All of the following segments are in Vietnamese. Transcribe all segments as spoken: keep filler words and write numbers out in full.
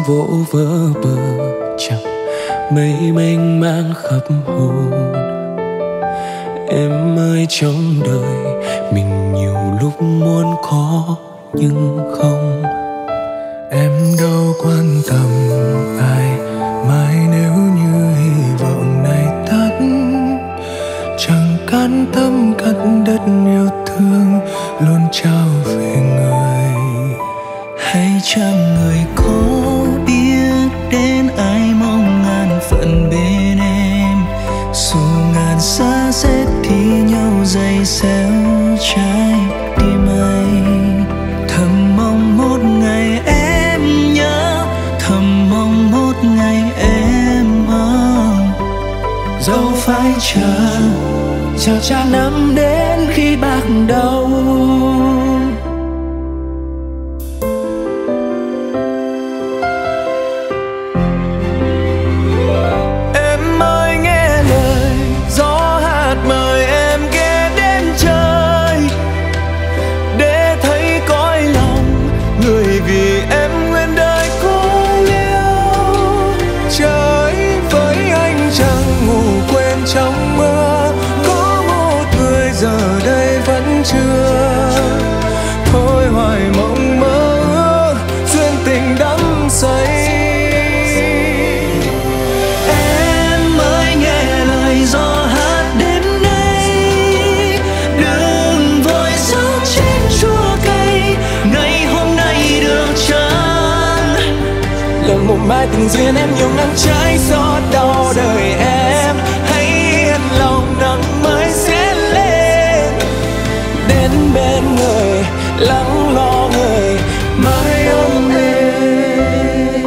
vỗ vỡ bờ chẳng mây mênh mang khắp hồn. Em ơi trong đời mình nhiều lúc muốn có nhưng không. Em đâu quan tâm ai mai nếu như hy vọng này tắt. Chẳng can tâm cắt đất yêu thương luôn trao về người. Hay chăng người có biết đến ai mong ngàn phận bên em, dù ngàn xa xét thì nhau dày xéo trái tim anh. Thầm mong một ngày em nhớ, thầm mong một ngày em mong. Dẫu phải chờ, chờ cha năm đến khi bạc đầu. Trong mơ có một người giờ đây vẫn chưa. Thôi hoài mộng mơ ước duyên tình đắm say. Em mới nghe lời gió hát đến đây, đừng vội rớt trên chua cây. Ngày hôm nay được chăng là một mai tình duyên em nhiều nắng trái gió đau đời em. Lòng nắng mới sẽ lên đến bên người lắng lo người mãi ôm em.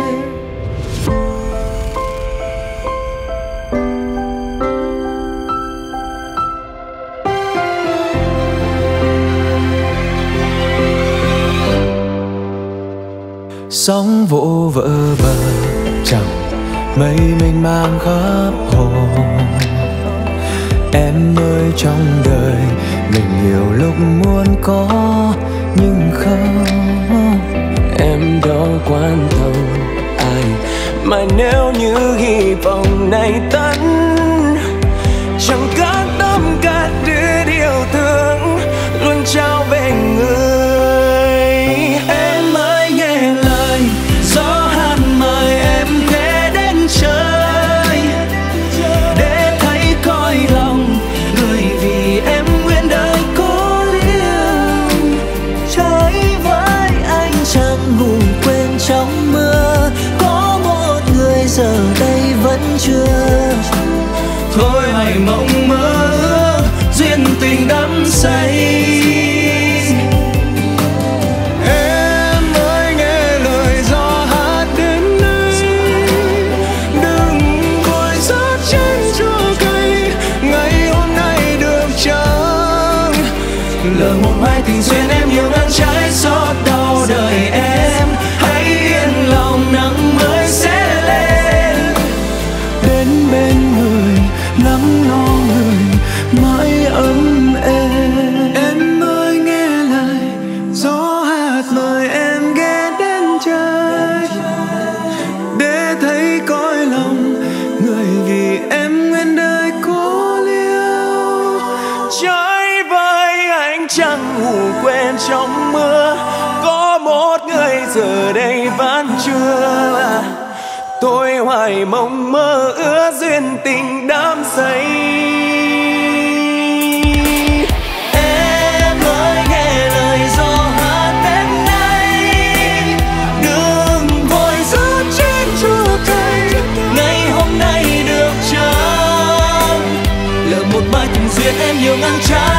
Sóng vỗ vỡ bờ chẳng mây mênh mang khắp hồn. Em ơi trong đời mình nhiều lúc muốn có nhưng không. Em đâu quan tâm ai mà nếu như hy vọng này tắt. Chẳng cát tâm cát đứt yêu thương luôn trao về người. Em ơi nghe lời gió hát mời em ghé đến chơi, để thấy cõi lòng người vì em nguyện đời cố liêu. Trái với anh chẳng ngủ quên trong mưa, có một người giờ đây vẫn chưa. Thôi hãy mộng mơ ước duyên tình đắm say. Lỡ một mai tình duyên em nhiều nắng trái gió đau đời em. Hãy yên lòng nắng mới sẽ lên đến bên người lắng lo người mãi ấm êm. Em ơi nghe lời gió hát mời em ghé đến chơi, để thấy cõi lòng người vì em nguyên đời cố liêu. Trái với anh chẳng ngủ quên trong mưa, có một người giờ đây vẫn chưa. Tôi hoài mong mơ ước duyên tình đắm say. Em ơi nghe lời gió hát đến đây, đừng vội rớt trên chua cây. Ngày hôm nay được chăng là một mai tình duyên em nhiều ngang trái.